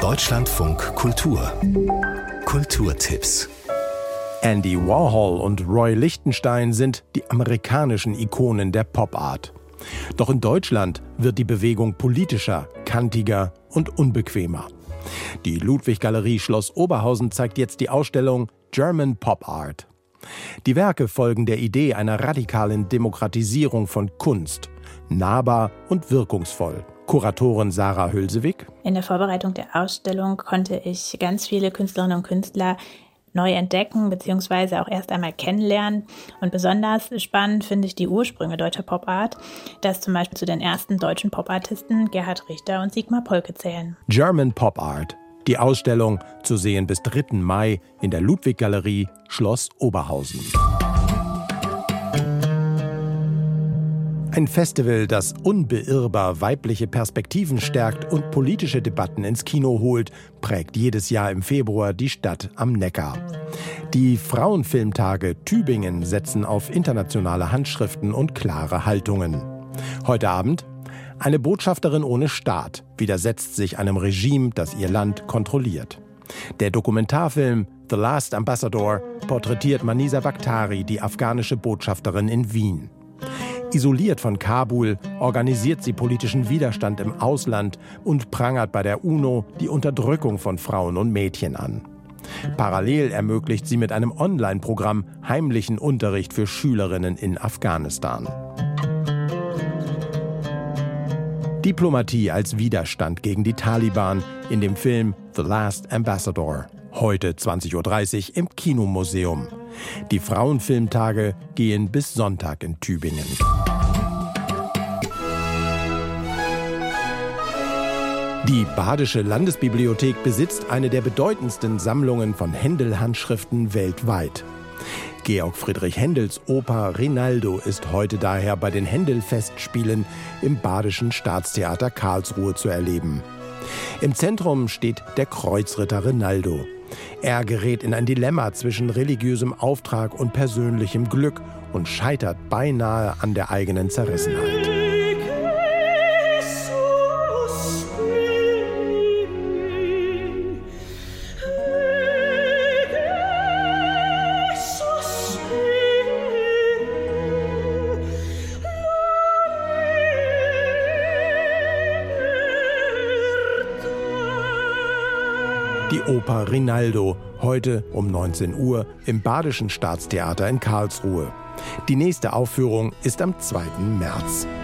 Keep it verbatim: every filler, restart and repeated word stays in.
Deutschlandfunk Kultur. Kulturtipps. Andy Warhol und Roy Lichtenstein sind die amerikanischen Ikonen der Pop-Art. Doch in Deutschland wird die Bewegung politischer, kantiger und unbequemer. Die Ludwig-Galerie Schloss Oberhausen zeigt jetzt die Ausstellung German Pop Art. Die Werke folgen der Idee einer radikalen Demokratisierung von Kunst, nahbar und wirkungsvoll. Kuratorin Sarah Hülsewig. In der Vorbereitung der Ausstellung konnte ich ganz viele Künstlerinnen und Künstler neu entdecken bzw. auch erst einmal kennenlernen. Und besonders spannend finde ich die Ursprünge deutscher Pop-Art, dass zum Beispiel zu den ersten deutschen Pop-Artisten Gerhard Richter und Sigmar Polke zählen. German Pop Art. Die Ausstellung zu sehen bis dritten Mai in der Ludwig-Galerie Schloss Oberhausen. Ein Festival, das unbeirrbar weibliche Perspektiven stärkt und politische Debatten ins Kino holt, prägt jedes Jahr im Februar die Stadt am Neckar. Die Frauenfilmtage Tübingen setzen auf internationale Handschriften und klare Haltungen. Heute Abend: Eine Botschafterin ohne Staat widersetzt sich einem Regime, das ihr Land kontrolliert. Der Dokumentarfilm The Last Ambassador porträtiert Manisa Vakhtari, die afghanische Botschafterin in Wien. Isoliert von Kabul organisiert sie politischen Widerstand im Ausland und prangert bei der UNO die Unterdrückung von Frauen und Mädchen an. Parallel ermöglicht sie mit einem Online-Programm heimlichen Unterricht für Schülerinnen in Afghanistan. Diplomatie als Widerstand gegen die Taliban in dem Film The Last Ambassador. Heute zwanzig Uhr dreißig im Kinomuseum. Die Frauenfilmtage gehen bis Sonntag in Tübingen. Die Badische Landesbibliothek besitzt eine der bedeutendsten Sammlungen von Händel-Handschriften weltweit. Georg Friedrich Händels Oper Rinaldo ist heute daher bei den Händel-Festspielen im Badischen Staatstheater Karlsruhe zu erleben. Im Zentrum steht der Kreuzritter Rinaldo. Er gerät in ein Dilemma zwischen religiösem Auftrag und persönlichem Glück und scheitert beinahe an der eigenen Zerrissenheit. Die Oper Rinaldo, heute um neunzehn Uhr im Badischen Staatstheater in Karlsruhe. Die nächste Aufführung ist am zweiten März.